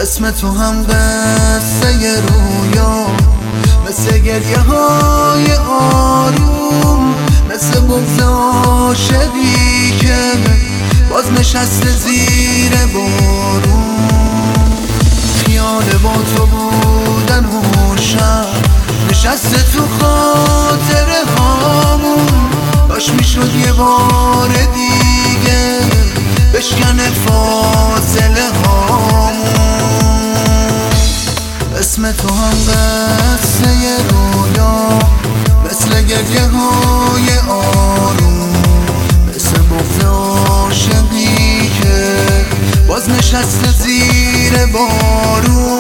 اسم تو هم قصه رویا، مثل گریه های آروم، مثل بغض عاشقی که باز نشسته زیر بارون. خیال با تو بودن هوشم نشسته تو خاطره هامون، باش میشد یه بار دیگه بشکنه فاصله هامون. اسم تو هم قصه رویا، مثل گریه های آروم، مثل بغض عاشقی که باز نشسته زیر بارون.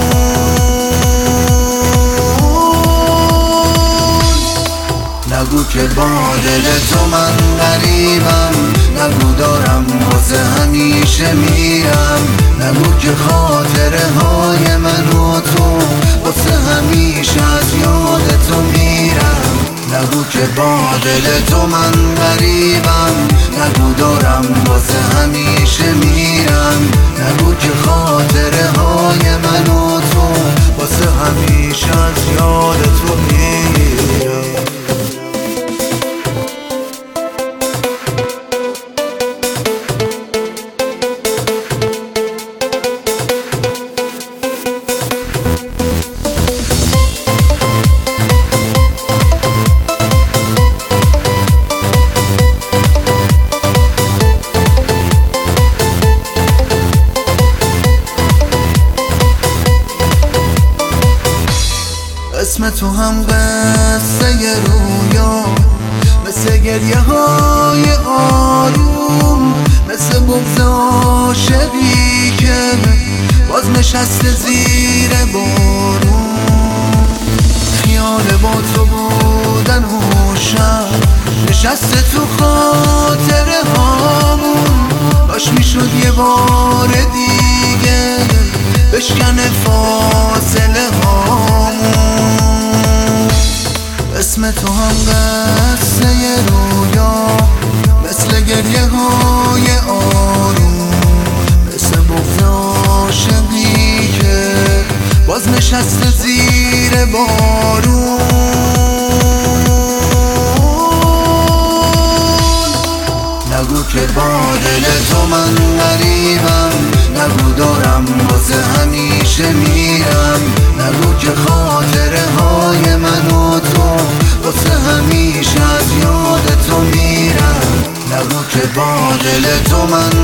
نگو که با دل تو من غریبم، نگو دارم واسه همیشه میرم، نگو که خاطره های من و تو واسه همیشه از یاد تو میرم. نگو که با دل تو من غریبم، نگو دارم واسه همیشه میرم، نگو که خاطره های من و تو واسه همیشه از یاد تو میرم. اسم تو هم قصه رویا، مثل گریه های آروم، مثل بغض عاشقی که باز نشسته زیر بارون. خیال با تو بودن هوشم نشسته تو خاطره هامون، باش میشد یه بار دیگه بشکنه فاصله هامون. اسم تو هم قصه رویا، مثل گریه های آروم، مثل بغض عاشقی که باز نشسته زیر بارون. نگو که با دل تو من غریبم، نگو دارم واسه همیشه میرم، نگو که خاطره های من و تو واسه همیشه از یاد تو میرم. نگو که با دل تو من